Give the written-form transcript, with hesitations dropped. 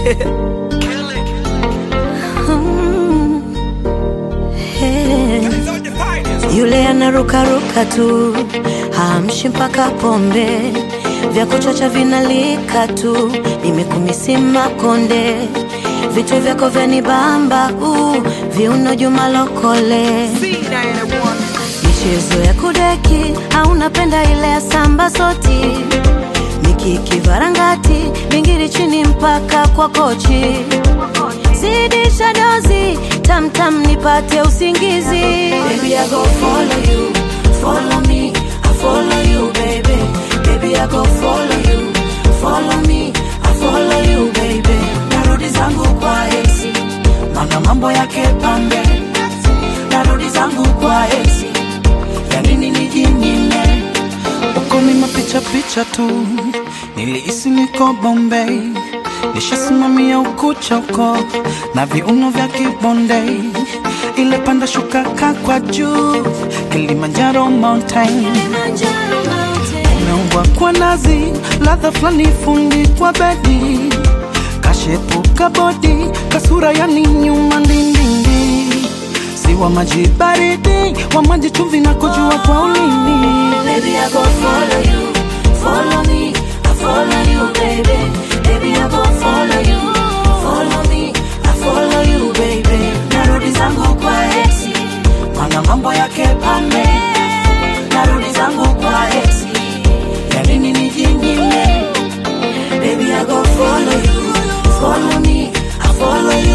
Yule anaruka ruka tu, hamshi mpaka pombe, vya kuchacha vinalika tu, nimekumisima konde, vitu vyako vyanibamba, viuno Juma Lokole. Michezo ya kudeki, unapenda ile ya samba soti, mikiki varangati, bingiri chini mpaka kwa kochi. Zidisha dozi, tam tam nipate usingizi. Baby I go follow you, follow me, I follow you baby. Baby I go follow you, follow me, I follow you baby. Narudi zangu kwa exi, mana mambo yake pambe. Narudi zangu kwa exi, ya nini nijinyime. Uko ni mapicha picha tu, nilihisi niko Bombay. Nishasimamia ukucha uko, na viuno vya kibonde. Ile panda shuka kwa juu, Kilimanjaro mountain. Umeumbwa kwa nazi, ladha flani fundi kwa bedi. Kashepu kabodi, kasura yani nyuma ndindindi. Si wa maji baridi, wa maji chumvi na kujua kwa ulimi. Baby I go follow you, follow me, I follow you baby. Baby I go follow you, follow me, I follow you baby. Narudi zangu kwa exi, mana mambo yake pambe. Narudi zangu kwa exi, ya nini nijinyime. Baby I go follow you, follow me, I follow you